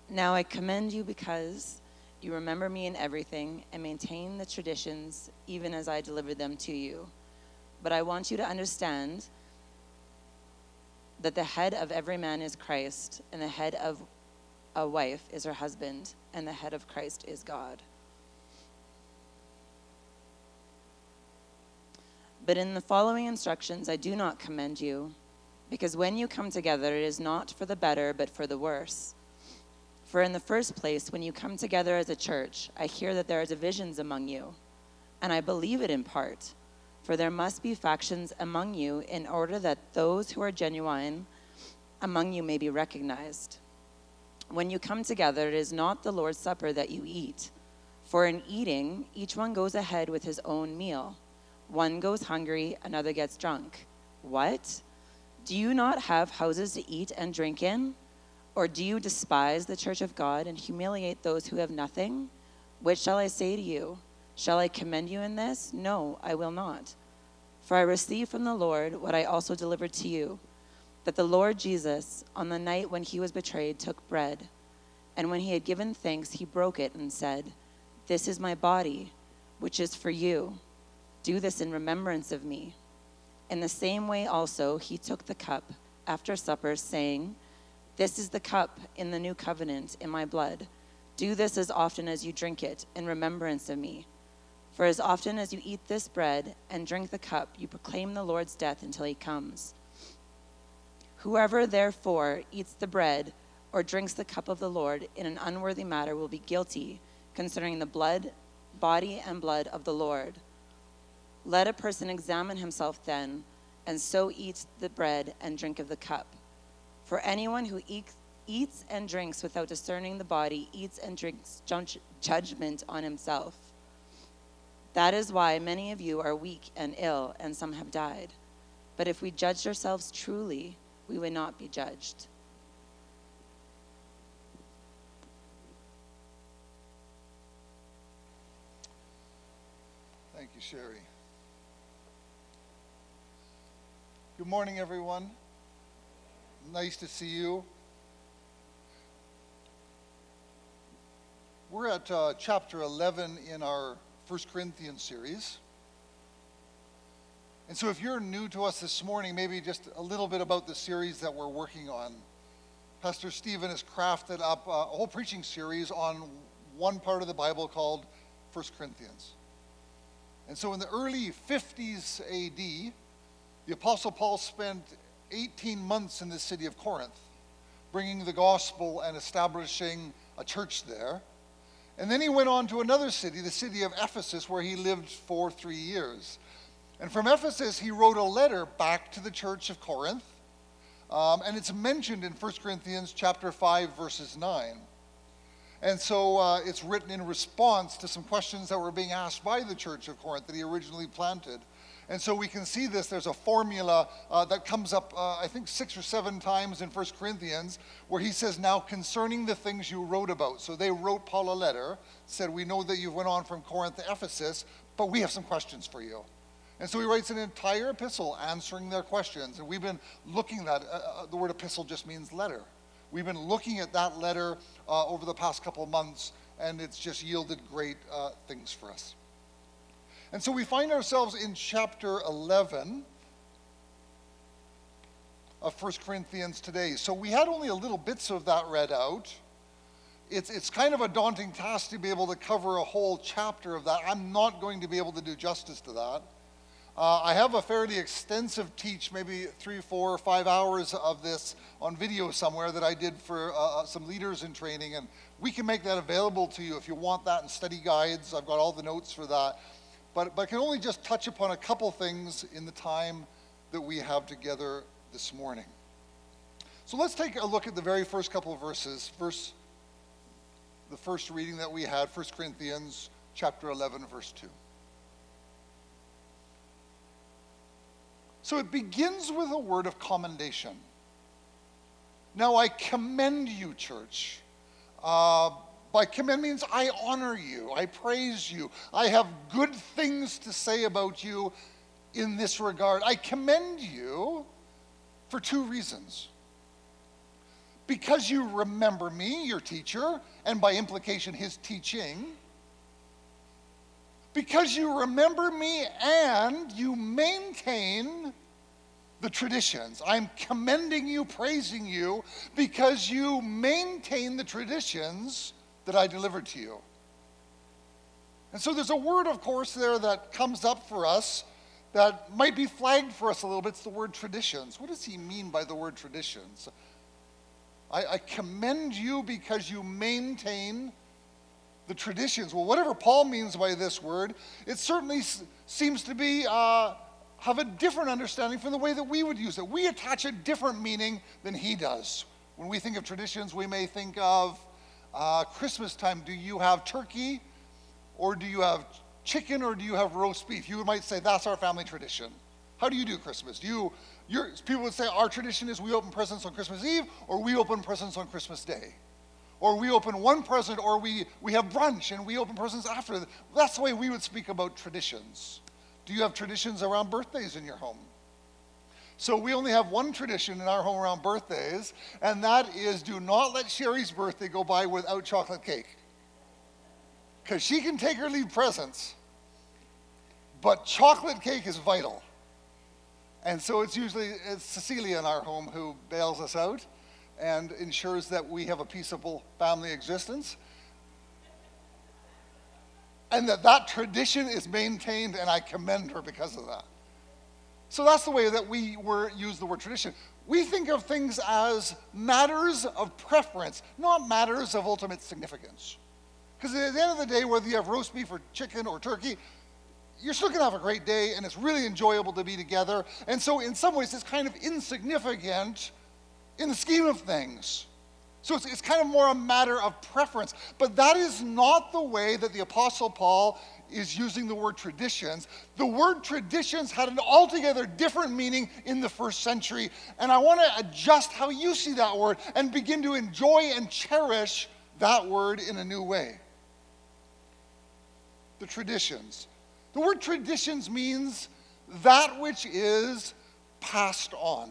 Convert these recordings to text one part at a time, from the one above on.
Now I commend you because you remember me in everything and maintain the traditions even as I delivered them to you. But I want you to understand that the head of every man is Christ, and the head of a wife is her husband, and the head of Christ is God. But in the following instructions I do not commend you, because when you come together it is not for the better but for the worse. For in the first place, when you come together as a church, I hear that there are divisions among you, and I believe it in part. For there must be factions among you in order that those who are genuine among you may be recognized. When you come together, it is not the Lord's Supper that you eat. For in eating, each one goes ahead with his own meal. One goes hungry, another gets drunk. What? Do you not have houses to eat and drink in? Or do you despise the church of God and humiliate those who have nothing? Which shall I say to you? Shall I commend you in this? No, I will not. For I received from the Lord what I also delivered to you, that the Lord Jesus, on the night when he was betrayed, took bread. And when he had given thanks, he broke it and said, "This is my body, which is for you. Do this in remembrance of me." In the same way also he took the cup after supper, saying, "This is the cup in the new covenant in my blood. Do this as often as you drink it in remembrance of me. For as often as you eat this bread and drink the cup, you proclaim the Lord's death until he comes. Whoever therefore eats the bread or drinks the cup of the Lord in an unworthy manner will be guilty concerning the body and blood of the Lord. Let a person examine himself then, and so eat the bread and drink of the cup. For anyone who eats and drinks without discerning the body eats and drinks judgment on himself. That is why many of you are weak and ill, and some have died. But if we judged ourselves truly, we would not be judged." Thank you, Sherry. Good morning, everyone. Nice to see you. We're at chapter 11 in our 1 Corinthians series. And so if you're new to us this morning, maybe just a little bit about the series that we're working on. Pastor Stephen has crafted up a whole preaching series on one part of the Bible called 1 Corinthians. And so in the early 50s AD, the Apostle Paul spent 18 months in the city of Corinth, bringing the gospel and establishing a church there. And then he went on to another city, the city of Ephesus, where he lived for 3 years. And from Ephesus, he wrote a letter back to the church of Corinth. And it's mentioned in 1 Corinthians chapter 5, verses 9. And so it's written in response to some questions that were being asked by the church of Corinth that he originally planted. And so we can see this. There's a formula that comes up, I think, 6 or 7 times in 1 Corinthians, where he says, "Now concerning the things you wrote about." So they wrote Paul a letter, said, "We know that you went on from Corinth to Ephesus, but we have some questions for you." And so he writes an entire epistle answering their questions. And we've been looking at, the word epistle just means letter. We've been looking at that letter over the past couple of months, and it's just yielded great things for us. And so we find ourselves in chapter 11 of 1 Corinthians today. So we had only a little bits of that read out. It's kind of a daunting task to be able to cover a whole chapter of that. I'm not going to be able to do justice to that. I have a fairly extensive teach, maybe 3, 4, or 5 hours of this on video somewhere that I did for some leaders in training, and we can make that available to you if you want that in study guides. I've got all the notes for that. But I can only just touch upon a couple things in the time that we have together this morning. So let's take a look at the very first couple of verses. The first reading that we had, 1 Corinthians chapter 11, verse 2. So it begins with a word of commendation. Now I commend you, church. By commend means I honor you, I praise you, I have good things to say about you in this regard. I commend you for 2 reasons. because you remember me, your teacher, and by implication, his teaching. Because you remember me and you maintain the traditions. I'm commending you, praising you, because you maintain the traditions that I delivered to you. And so there's a word, of course, there that comes up for us that might be flagged for us a little bit. It's the word traditions. What does he mean by the word traditions? I commend you because you maintain the traditions. Well, whatever Paul means by this word, it certainly seems to be have a different understanding from the way that we would use it. We attach a different meaning than he does. When we think of traditions, we may think of Christmas time. Do you have turkey, or do you have chicken, or do you have roast beef? You might say that's our family tradition. How do you do Christmas? People would say our tradition is we open presents on Christmas Eve, or we open presents on Christmas Day. Or we open one present, or we have brunch and we open presents after. That's the way we would speak about traditions. Do you have traditions around birthdays in your home? So we only have one tradition in our home around birthdays, and that is do not let Sherry's birthday go by without chocolate cake. Because she can take or leave presents, but chocolate cake is vital. And so it's Cecilia in our home who bails us out and ensures that we have a peaceable family existence. And that tradition is maintained, and I commend her because of that. So that's the way that we use the word tradition. We think of things as matters of preference, not matters of ultimate significance. Because at the end of the day, whether you have roast beef or chicken or turkey, you're still going to have a great day, and it's really enjoyable to be together. And so in some ways, it's kind of insignificant in the scheme of things. So it's kind of more a matter of preference. But that is not the way that the Apostle Paul is using the word traditions. The word traditions had an altogether different meaning in the first century. And I want to adjust how you see that word and begin to enjoy and cherish that word in a new way. The traditions. The word traditions means that which is passed on.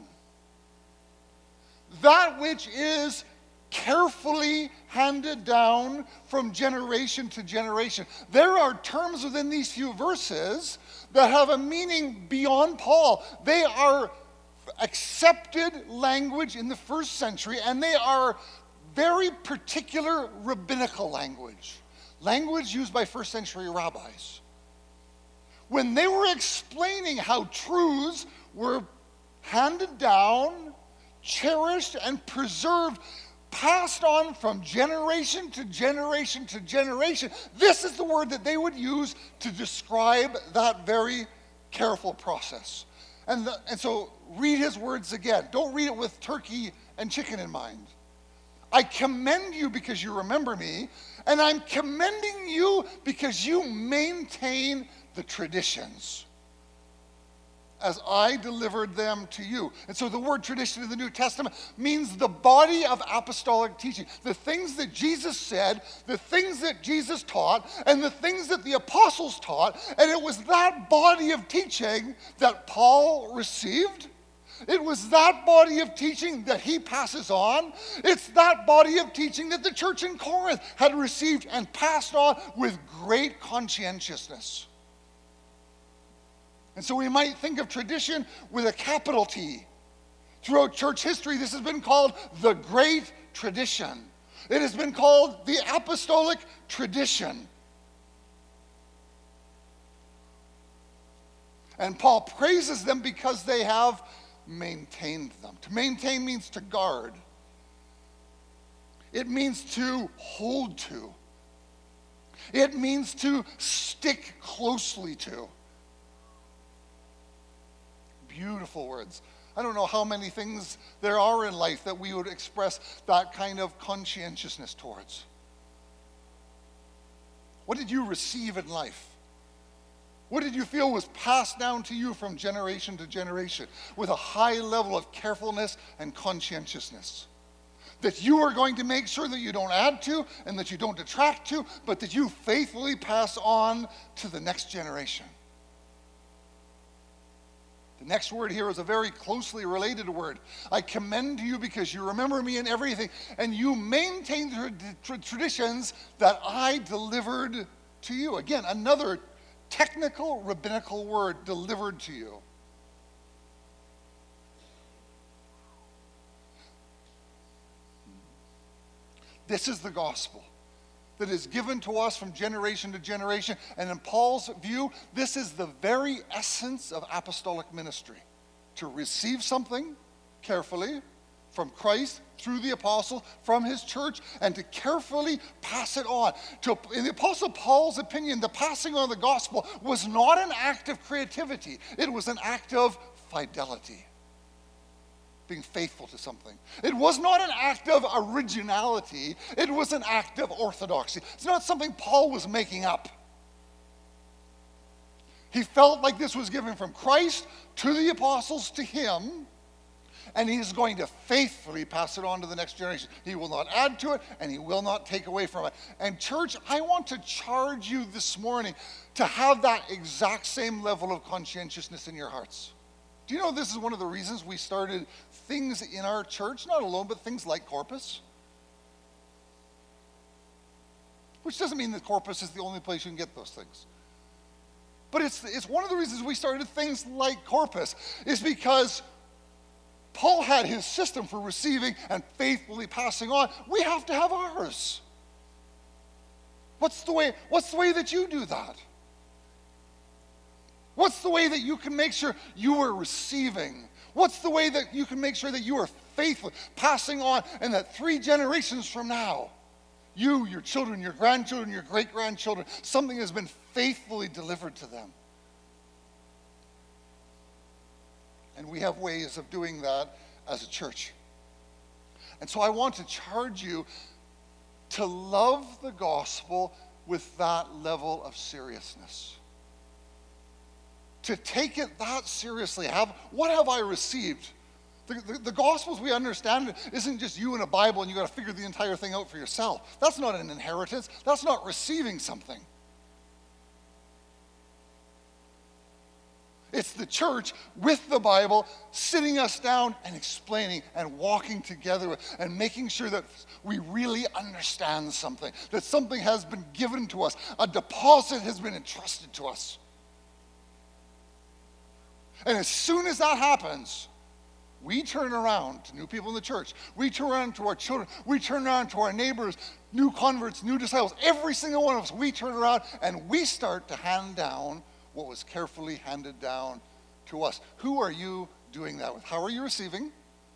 That which is carefully handed down from generation to generation. There are terms within these few verses that have a meaning beyond Paul. They are accepted language in the first century, and they are very particular rabbinical language used by first century rabbis. When they were explaining how truths were handed down, cherished, and preserved, passed on from generation to generation to generation, this is the word that they would use to describe that very careful process. And so read his words again. Don't read it with turkey and chicken in mind. I commend you because you remember me, and I'm commending you because you maintain the traditions as I delivered them to you. And so the word tradition in the New Testament means the body of apostolic teaching. The things that Jesus said, the things that Jesus taught, and the things that the apostles taught. And it was that body of teaching that Paul received. It was that body of teaching that he passes on. It's that body of teaching that the church in Corinth had received and passed on with great conscientiousness. And so we might think of tradition with a capital T. Throughout church history, this has been called the Great Tradition. It has been called the Apostolic Tradition. And Paul praises them because they have maintained them. To maintain means to guard. It means to hold to. It means to stick closely to. Beautiful words. I don't know how many things there are in life that we would express that kind of conscientiousness towards. What did you receive in life? What did you feel was passed down to you from generation to generation with a high level of carefulness and conscientiousness? That you are going to make sure that you don't add to and that you don't detract to, but that you faithfully pass on to the next generation. The next word here is a very closely related word. I commend you because you remember me in everything, and you maintain the traditions that I delivered to you. Again, another technical rabbinical word, delivered to you. This is the gospel that is given to us from generation to generation. And in Paul's view, this is the very essence of apostolic ministry. To receive something carefully from Christ, through the apostle, from his church, and to carefully pass it on. In the apostle Paul's opinion, the passing on of the gospel was not an act of creativity. It was an act of fidelity. Being faithful to something. It was not an act of originality. It was an act of orthodoxy. It's not something Paul was making up. He felt like this was given from Christ to the apostles to him, and he is going to faithfully pass it on to the next generation. He will not add to it, and he will not take away from it. And church, I want to charge you this morning to have that exact same level of conscientiousness in your hearts. Do you know this is one of the reasons we started things in our church, not alone, but things like Corpus? Which doesn't mean that Corpus is the only place you can get those things. But it's one of the reasons we started things like Corpus, is because Paul had his system for receiving and faithfully passing on. We have to have ours. What's the way that you do that? What's the way that you can make sure you are receiving? What's the way that you can make sure that you are faithful, passing on, and that 3 generations from now, you, your children, your grandchildren, your great-grandchildren, something has been faithfully delivered to them? And we have ways of doing that as a church. And so I want to charge you to love the gospel with that level of seriousness. To take it that seriously. What have I received? The gospel as we understand it isn't just you and a Bible and you got to figure the entire thing out for yourself. That's not an inheritance. That's not receiving something. It's the church with the Bible sitting us down and explaining and walking together and making sure that we really understand something, that something has been given to us, a deposit has been entrusted to us. And as soon as that happens, we turn around to new people in the church. We turn around to our children. We turn around to our neighbors, new converts, new disciples. Every single one of us, we turn around and we start to hand down what was carefully handed down to us. Who are you doing that with? How are you receiving?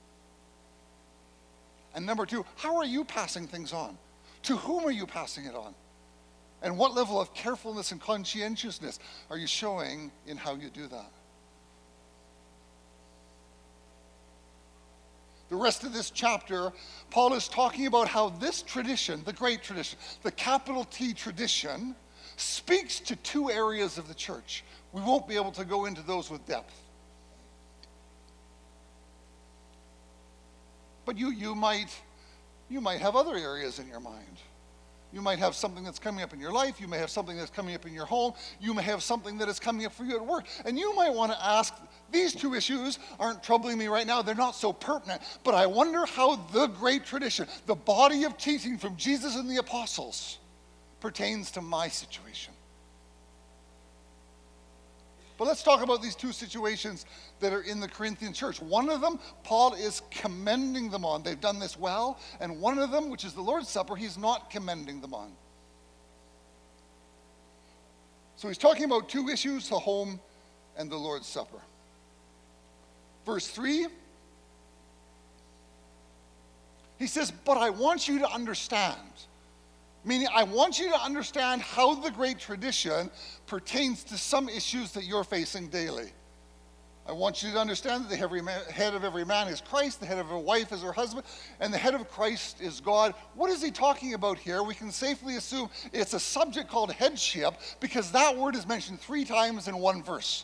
And number 2, how are you passing things on? To whom are you passing it on? And what level of carefulness and conscientiousness are you showing in how you do that? The rest of this chapter, Paul is talking about how this tradition, the great tradition, the capital T tradition, speaks to 2 areas of the church. We won't be able to go into those with depth. But you might have other areas in your mind. You might have something that's coming up in your life. You may have something that's coming up in your home. You may have something that is coming up for you at work. And you might want to ask, these 2 issues aren't troubling me right now. They're not so pertinent. But I wonder how the great tradition, the body of teaching from Jesus and the apostles, pertains to my situation. But let's talk about these 2 situations that are in the Corinthian church. One of them, Paul is commending them on. They've done this well. And one of them, which is the Lord's Supper, he's not commending them on. So he's talking about 2 issues, the home and the Lord's Supper. Verse 3, he says, but I want you to understand. Meaning, I want you to understand how the great tradition pertains to some issues that you're facing daily. I want you to understand that the head of every man is Christ, the head of a wife is her husband, and the head of Christ is God. What is he talking about here? We can safely assume it's a subject called headship because that word is mentioned 3 times in one verse.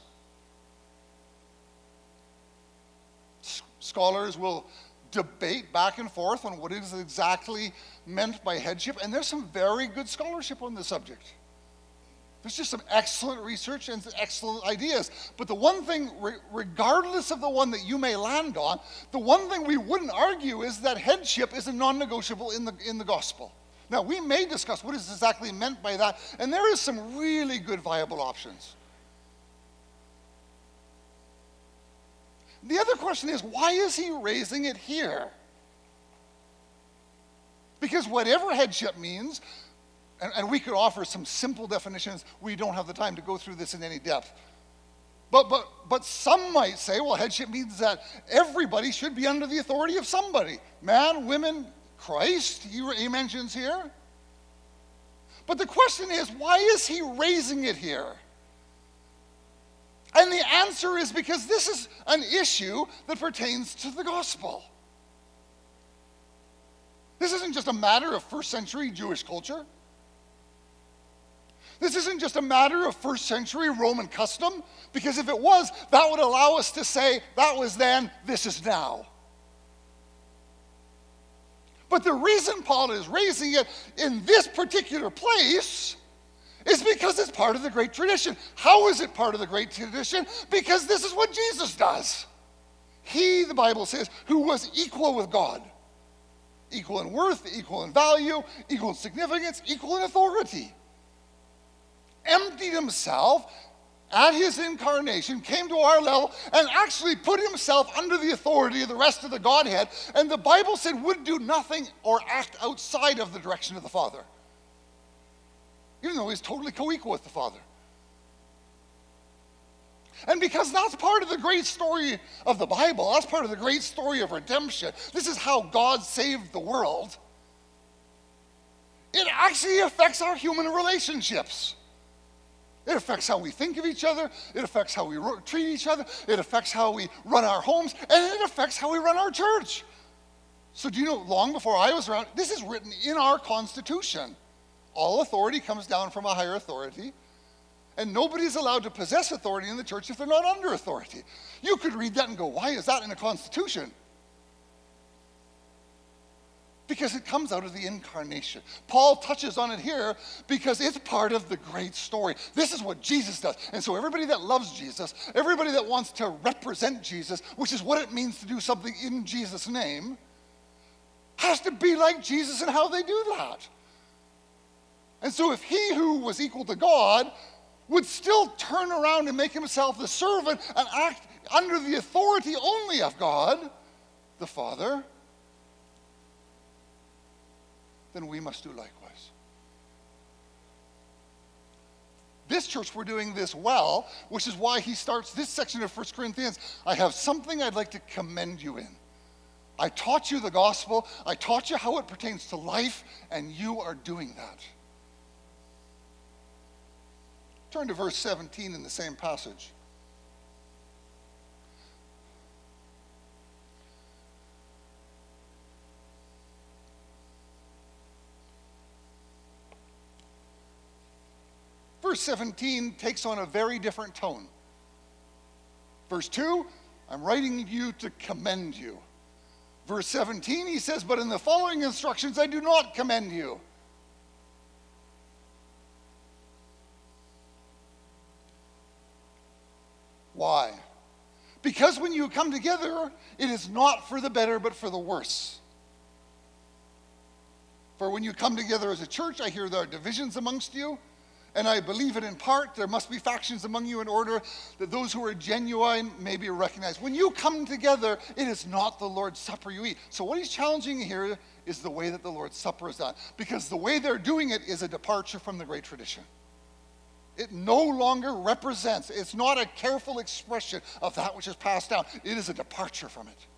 Scholars will debate back and forth on what is exactly meant by headship, and there's some very good scholarship on this subject. There's just some excellent research and some excellent ideas. But the one thing, regardless of the one that you may land on, the one thing we wouldn't argue is that headship is a non-negotiable in the gospel. Now, we may discuss what is exactly meant by that, and there is some really good viable options. The other question is, why is he raising it here? Because whatever headship means, and we could offer some simple definitions. We don't have the time to go through this in any depth. But some might say, well, headship means that everybody should be under the authority of somebody. Man, women, Christ, he mentions here. But the question is, why is he raising it here? And the answer is because this is an issue that pertains to the gospel. This isn't just a matter of first century Jewish culture. This isn't just a matter of first century Roman custom, because if it was, that would allow us to say, that was then, this is now. But the reason Paul is raising it in this particular place is because it's part of the great tradition. How is it part of the great tradition? Because this is what Jesus does. He, the Bible says, who was equal with God. Equal in worth, equal in value, equal in significance, equal in authority. Emptied himself at his incarnation, came to our level, and actually put himself under the authority of the rest of the Godhead, and the Bible said would do nothing or act outside of the direction of the Father. Even though he's totally co-equal with the Father. And because that's part of the great story of the Bible, that's part of the great story of redemption, this is how God saved the world, it actually affects our human relationships. It affects how we think of each other. It affects how we treat each other. It affects how we run our homes. And it affects how we run our church. So do you know, long before I was around, this is written in our Constitution. All authority comes down from a higher authority. And nobody's allowed to possess authority in the church if they're not under authority. You could read that and go, why is that in the Constitution? Because it comes out of the incarnation. Paul touches on it here because it's part of the great story. This is what Jesus does. And so everybody that loves Jesus, everybody that wants to represent Jesus, which is what it means to do something in Jesus' name, has to be like Jesus in how they do that. And so if he who was equal to God would still turn around and make himself the servant and act under the authority only of God, the Father, then we must do likewise. This church, we're doing this well, which is why he starts this section of 1 Corinthians. I have something I'd like to commend you in. I taught you the gospel. I taught you how it pertains to life, and you are doing that. Turn to verse 17 in the same passage. Verse 17 takes on a very different tone. Verse 2, I'm writing you to commend you. Verse 17, he says, but in the following instructions, I do not commend you. Why? Because when you come together, it is not for the better, but for the worse. For when you come together as a church, I hear there are divisions amongst you, and I believe it in part. There must be factions among you in order that those who are genuine may be recognized. When you come together, it is not the Lord's Supper you eat. So what he's challenging here is the way that the Lord's Supper is done. Because the way they're doing it is a departure from the great tradition. It no longer represents, it's not a careful expression of that which is passed down. It is a departure from it.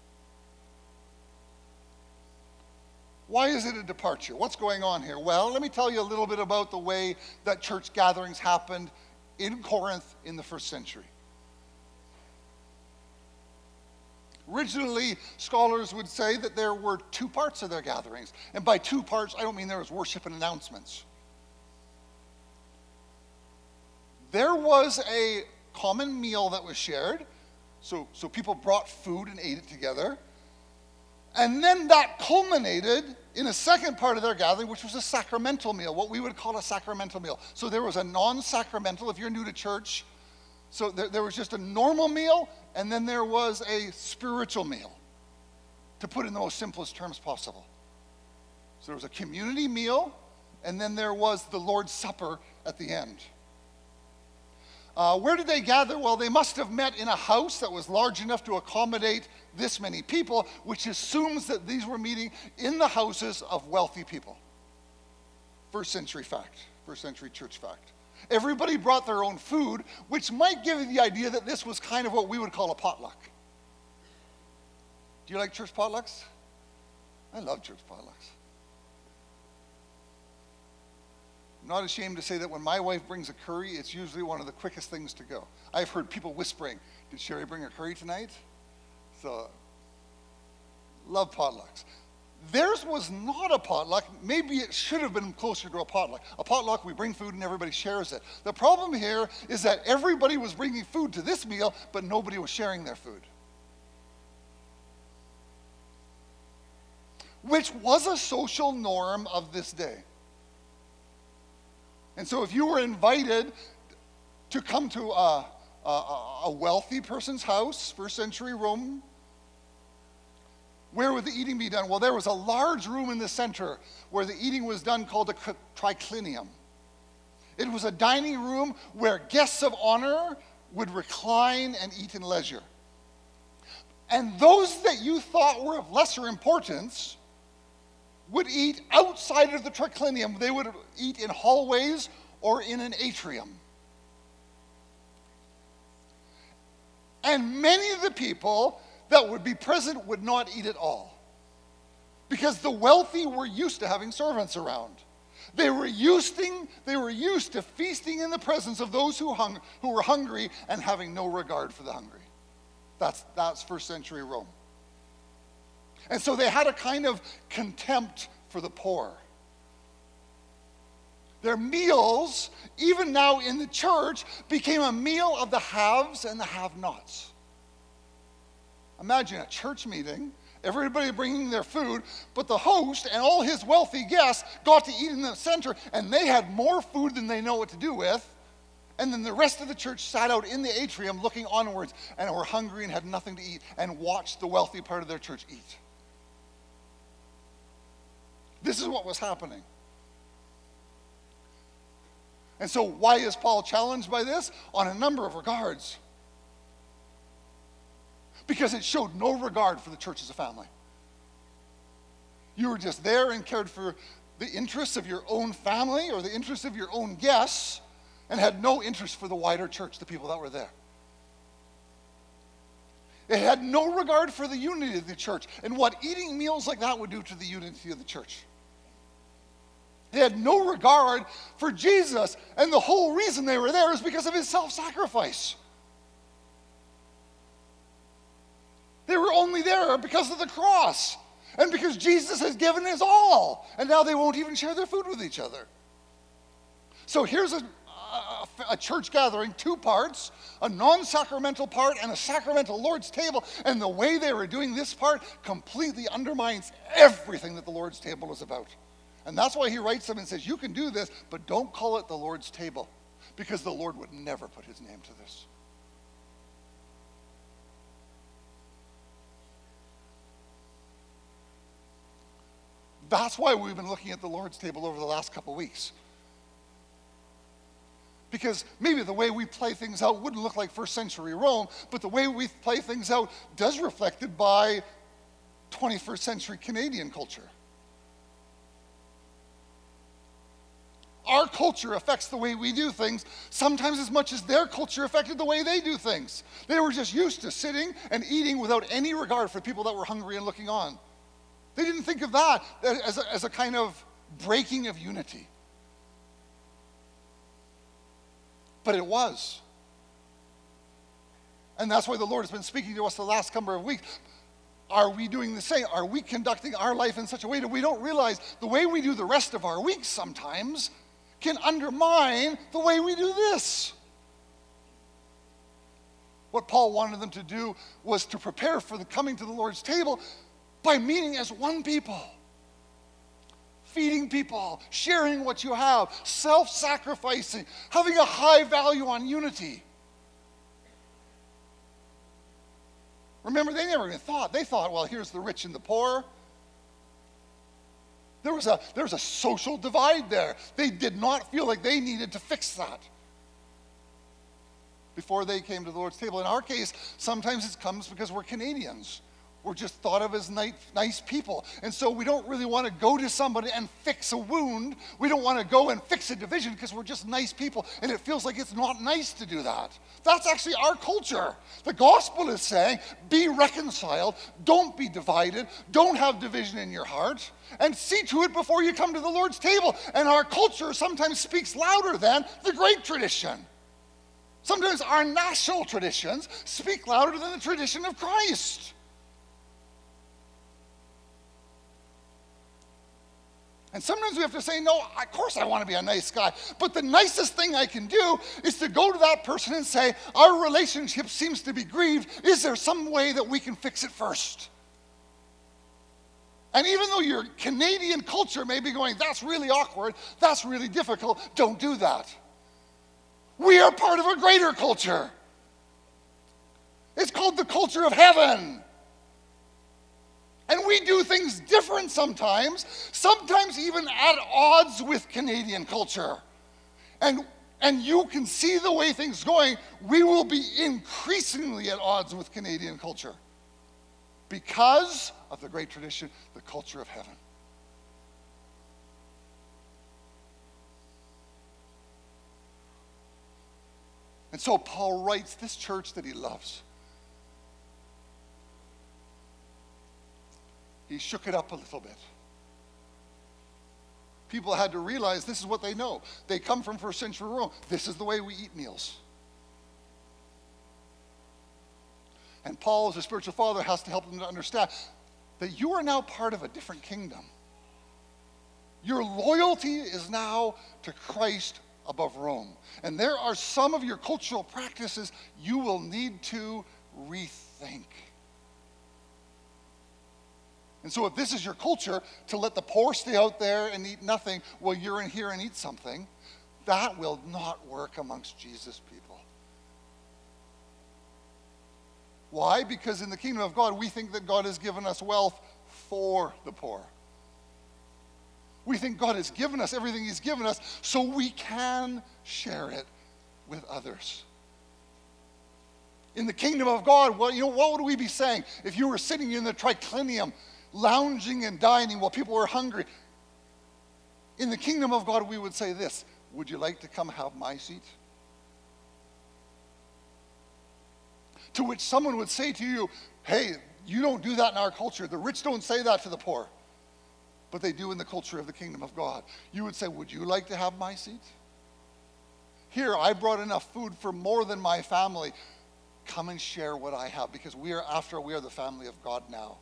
Why is it a departure? What's going on here? Well, let me tell you a little bit about the way that church gatherings happened in Corinth in the first century. Originally, scholars would say that there were two parts of their gatherings. And by two parts, I don't mean there was worship and announcements. There was a common meal that was shared. So people brought food and ate it together. And then that culminated in a second part of their gathering, which was a sacramental meal, what we would call a sacramental meal. So there was a non-sacramental, if you're new to church. So there was just a normal meal, and then there was a spiritual meal, to put it in the most simplest terms possible. So there was a community meal, and then there was the Lord's Supper at the end. Where did they gather? Well, they must have met in a house that was large enough to accommodate this many people, which assumes that these were meeting in the houses of wealthy people. First century fact, first century church fact. Everybody brought their own food, which might give you the idea that this was kind of what we would call a potluck. Do you like church potlucks? I love church potlucks. I'm not ashamed to say that when my wife brings a curry, it's usually one of the quickest things to go. I've heard people whispering, did Sherry bring a curry tonight? So, love potlucks. Theirs was not a potluck. Maybe it should have been closer to a potluck. A potluck, we bring food and everybody shares it. The problem here is that everybody was bringing food to this meal, but nobody was sharing their food. Which was a social norm of this day. And so if you were invited to come to a wealthy person's house, first century Rome, where would the eating be done? Well, there was a large room in the center where the eating was done called a triclinium. It was a dining room where guests of honor would recline and eat in leisure. And those that you thought were of lesser importance would eat outside of the triclinium. They would eat in hallways or in an atrium. And many of the people that would be present would not eat at all, because the wealthy were used to having servants around. They were used to feasting in the presence of those who were hungry and having no regard for the hungry. That's first century Rome. And so they had a kind of contempt for the poor. Their meals, even now in the church, became a meal of the haves and the have-nots. Imagine a church meeting, everybody bringing their food, but the host and all his wealthy guests got to eat in the center, and they had more food than they know what to do with. And then the rest of the church sat out in the atrium looking onwards and were hungry and had nothing to eat and watched the wealthy part of their church eat. This is what was happening. And so why is Paul challenged by this? On a number of regards. Because it showed no regard for the church as a family. You were just there and cared for the interests of your own family or the interests of your own guests and had no interest for the wider church, the people that were there. It had no regard for the unity of the church and what eating meals like that would do to the unity of the church. They had no regard for Jesus, and the whole reason they were there is because of his self-sacrifice. They were only there because of the cross and because Jesus has given his all, and now they won't even share their food with each other. So here's a church gathering, two parts, a non-sacramental part and a sacramental Lord's table, and the way they were doing this part completely undermines everything that the Lord's table is about. And that's why he writes them and says, you can do this, but don't call it the Lord's table, because the Lord would never put his name to this. That's why we've been looking at the Lord's table over the last couple weeks. Because maybe the way we play things out wouldn't look like first century Rome, but the way we play things out does reflected by 21st century Canadian culture. Our culture affects the way we do things, sometimes as much as their culture affected the way they do things. They were just used to sitting and eating without any regard for people that were hungry and looking on. They didn't think of that as a kind of breaking of unity. But it was. And that's why the Lord has been speaking to us the last number of weeks. Are we doing the same? Are we conducting our life in such a way that we don't realize the way we do the rest of our weeks sometimes can undermine the way we do this? What Paul wanted them to do was to prepare for the coming to the Lord's table by meeting as one people. feeding people, sharing what you have, self-sacrificing, having a high value on unity. Remember, they never even thought. They thought, well, here's the rich and the poor. There was a social divide there. They did not feel like they needed to fix that before they came to the Lord's table. In our case, sometimes it comes because we're Canadians. We're just thought of as nice people. And so we don't really want to go to somebody and fix a wound. We don't want to go and fix a division because we're just nice people. And it feels like it's not nice to do that. That's actually our culture. The gospel is saying, be reconciled, don't be divided, don't have division in your heart, and see to it before you come to the Lord's table. And our culture sometimes speaks louder than the great tradition. Sometimes our national traditions speak louder than the tradition of Christ. And sometimes we have to say, no, of course I want to be a nice guy. But the nicest thing I can do is to go to that person and say, our relationship seems to be grieved. Is there some way that we can fix it first? And even though your Canadian culture may be going, that's really awkward, that's really difficult, don't do that. We are part of a greater culture. It's called the culture of heaven. And we do things different sometimes even at odds with Canadian culture. And you can see the way things are going, we will be increasingly at odds with Canadian culture because of the great tradition, the culture of heaven. And so Paul writes this church that he loves. He shook it up a little bit. People had to realize this is what they know. They come from first century Rome. This is the way we eat meals. And Paul, as a spiritual father, has to help them to understand that you are now part of a different kingdom. Your loyalty is now to Christ above Rome. And there are some of your cultural practices you will need to rethink. And so if this is your culture, to let the poor stay out there and eat nothing while you're in here and eat something, that will not work amongst Jesus' people. Why? Because in the kingdom of God, we think that God has given us wealth for the poor. We think God has given us everything he's given us so we can share it with others. In the kingdom of God, what would we be saying if you were sitting in the triclinium lounging and dining while people were hungry? In the kingdom of God, we would say this: would you like to come have my seat? To which someone would say to you, hey, you don't do that in our culture. The rich don't say that to the poor. But they do in the culture of the kingdom of God. You would say, would you like to have my seat? Here, I brought enough food for more than my family. Come and share what I have, because we are the family of God now.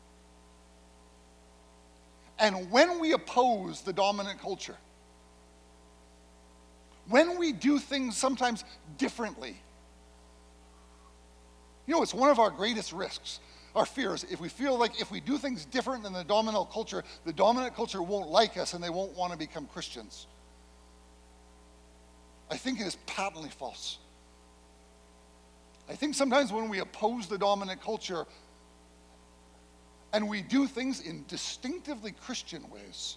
And when we oppose the dominant culture, when we do things sometimes differently, it's one of our greatest risks, our fears. If we feel like if we do things different than the dominant culture won't like us and they won't want to become Christians. I think it is patently false. I think sometimes when we oppose the dominant culture and we do things in distinctively Christian ways,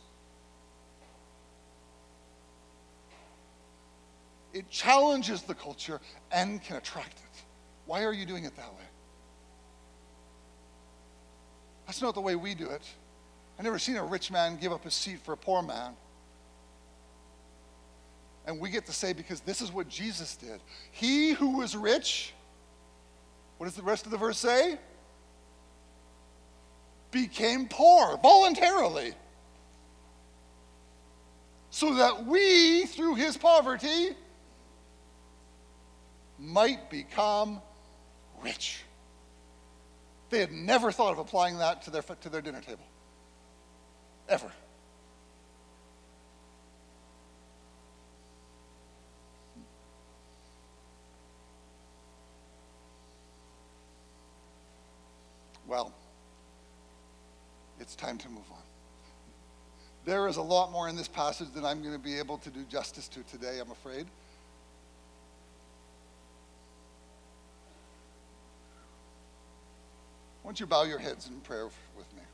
it challenges the culture and can attract it. Why are you doing it that way? That's not the way we do it. I've never seen a rich man give up his seat for a poor man. And we get to say, because this is what Jesus did. He who was rich, what does the rest of the verse say? Became poor voluntarily. So that we, through his poverty, might become rich. They had never thought of applying that to their dinner table. Ever. Well, it's time to move on. There is a lot more in this passage than I'm going to be able to do justice to today, I'm afraid. Why don't you bow your heads in prayer with me?